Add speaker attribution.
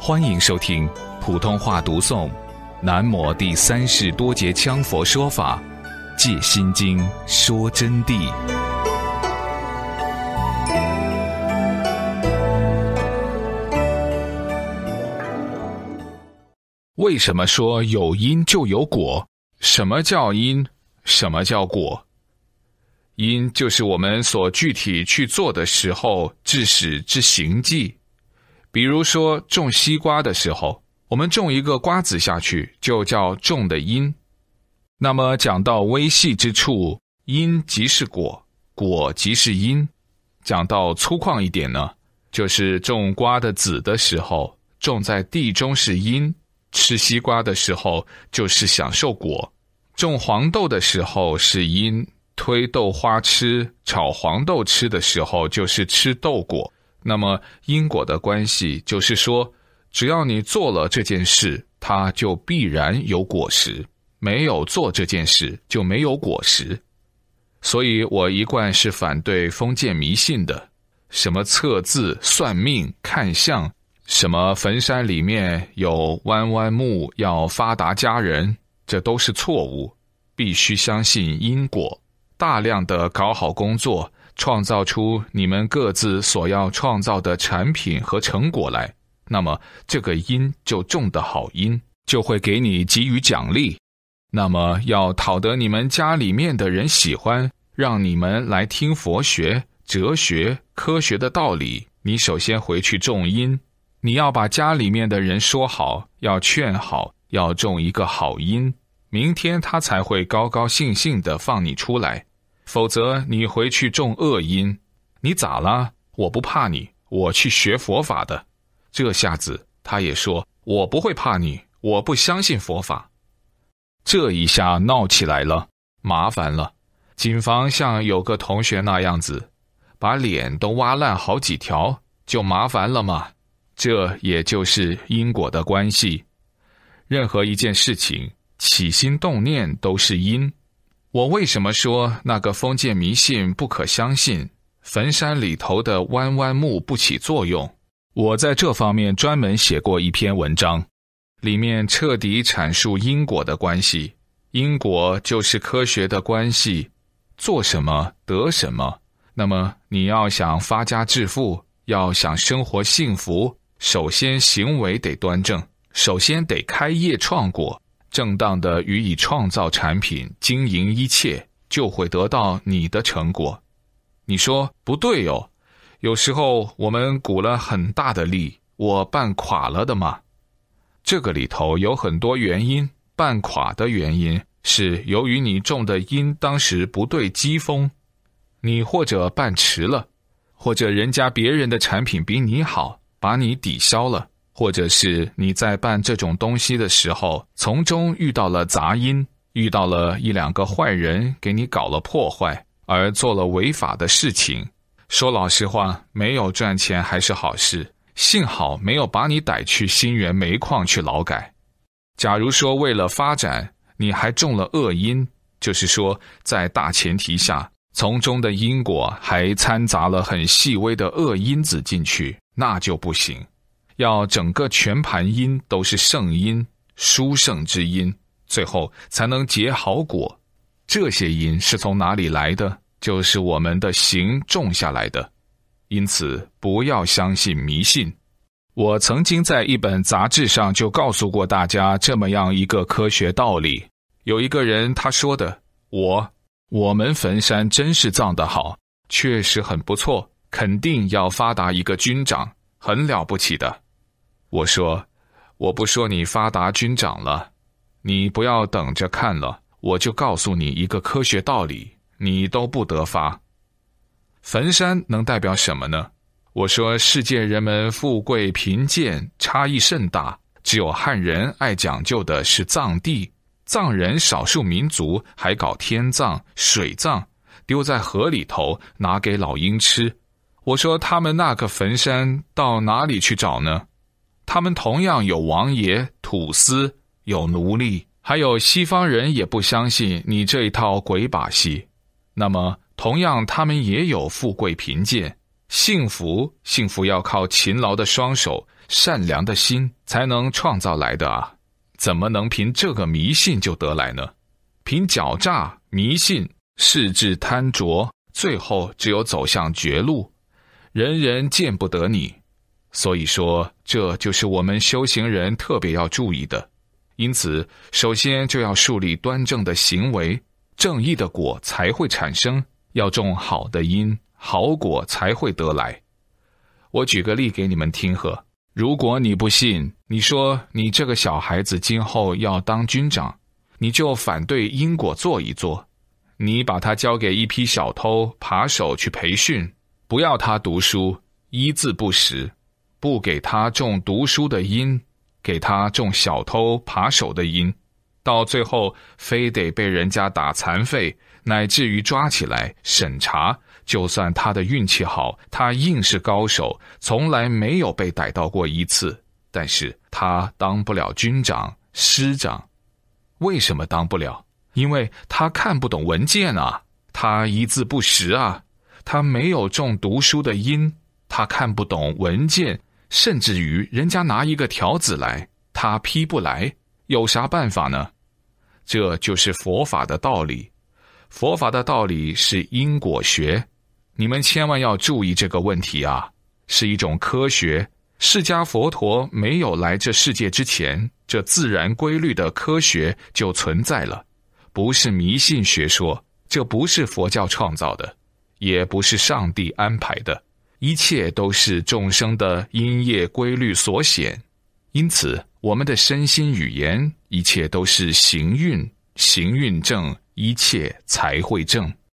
Speaker 1: 欢迎收听普通话读诵南摩第三世多杰羌佛说法戒心经说真谛。为什么说有因就有果？什么叫因？什么叫果？因就是我们所具体去做的时候致使之行迹。比如说种西瓜的时候，我们种一个瓜子下去，就叫种的因。那么讲到微细之处，因即是果，果即是因。讲到粗犷一点呢，就是种瓜的籽的时候，种在地中是因，吃西瓜的时候就是享受果。种黄豆的时候是因，推豆花吃、炒黄豆吃的时候就是吃豆果。那么因果的关系就是说，只要你做了这件事，它就必然有果实，没有做这件事就没有果实。所以我一贯是反对封建迷信的，什么测字、算命、看相，什么坟山里面有弯弯木要发达家人，这都是错误。必须相信因果，大量的搞好工作，创造出你们各自所要创造的产品和成果来，那么这个因就种的好因，就会给你给予奖励。那么要讨得你们家里面的人喜欢，让你们来听佛学、哲学、科学的道理，你首先回去种因。你要把家里面的人说好，要劝好，要种一个好因，明天他才会高高兴兴地放你出来。否则你回去种恶因，你咋了？我不怕你，我去学佛法的。这下子他也说，我不会怕你，我不相信佛法。这一下闹起来了，麻烦了。谨防像有个同学那样子，把脸都挖烂好几条，就麻烦了嘛。这也就是因果的关系。任何一件事情，起心动念都是因。我为什么说那个封建迷信不可相信，坟山里头的弯弯木不起作用？我在这方面专门写过一篇文章，里面彻底阐述因果的关系。因果就是科学的关系，做什么得什么。那么你要想发家致富，要想生活幸福，首先行为得端正，首先得开业创果，正当的予以创造产品，经营一切，就会得到你的成果。你说不对哦，有时候我们鼓了很大的力，我办垮了的嘛。这个里头有很多原因，办垮的原因是由于你种的因当时不对机锋，你或者办迟了，或者人家别人的产品比你好，把你抵消了，或者是你在办这种东西的时候，从中遇到了杂音，遇到了一两个坏人给你搞了破坏，而做了违法的事情。说老实话，没有赚钱还是好事，幸好没有把你逮去新源煤矿去劳改。假如说为了发展，你还种了恶因，就是说在大前提下，从中的因果还掺杂了很细微的恶因子进去，那就不行。要整个全盘因都是圣因，殊胜之因，最后才能结好果。这些因是从哪里来的？就是我们的行种下来的。因此不要相信迷信。我曾经在一本杂志上就告诉过大家这么样一个科学道理。有一个人他说的，我们坟山真是葬得好，确实很不错，肯定要发达一个军长，很了不起的。我说，我不说你发达军长了，你不要等着看了，我就告诉你一个科学道理，你都不得发。坟山能代表什么呢？我说世界人们富贵贫贱差异甚大，只有汉人爱讲究的是葬地，藏人少数民族还搞天葬、水葬，丢在河里头拿给老鹰吃。我说他们那个坟山到哪里去找呢？他们同样有王爷、土司，有奴隶，还有西方人也不相信你这一套鬼把戏。那么同样他们也有富贵贫贱， 幸福要靠勤劳的双手、善良的心才能创造来的啊！怎么能凭这个迷信就得来呢？凭狡诈、迷信、恃志贪着，最后只有走向绝路，人人见不得你。所以说，这就是我们修行人特别要注意的。因此，首先就要树立端正的行为，正义的果才会产生，要种好的因，好果才会得来。我举个例给你们听呵。如果你不信，你说你这个小孩子今后要当军长，你就反对因果做一做。你把他交给一批小偷扒手去培训，不要他读书，一字不识，不给他种读书的因，给他种小偷扒手的因，到最后非得被人家打残废，乃至于抓起来审查，就算他的运气好，他硬是高手，从来没有被逮到过一次，但是他当不了军长、师长。为什么当不了？因为他看不懂文件啊，他一字不识啊，他没有种读书的因，他看不懂文件，甚至于人家拿一个条子来，他批不来，有啥办法呢？这就是佛法的道理。佛法的道理是因果学，你们千万要注意这个问题啊，是一种科学。释迦佛陀没有来这世界之前，这自然规律的科学就存在了，不是迷信学说，这不是佛教创造的，也不是上帝安排的，一切都是众生的因业规律所显。因此，我们的身心语言，一切都是行运，行运正，一切才会正。